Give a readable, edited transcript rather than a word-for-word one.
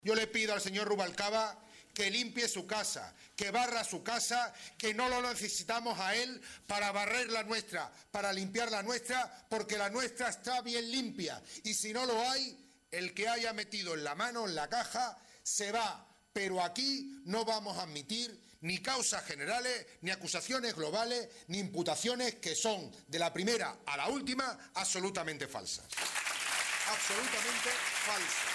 Yo le pido al señor Rubalcaba que limpie su casa, que barra su casa, que no lo necesitamos a él para barrer la nuestra, para limpiar la nuestra, porque la nuestra está bien limpia. Y si no lo hay, el que haya metido en la mano en la caja se va. Pero aquí no vamos a admitir ni causas generales, ni acusaciones globales, ni imputaciones que son, de la primera a la última, absolutamente falsas. Absolutamente falsas.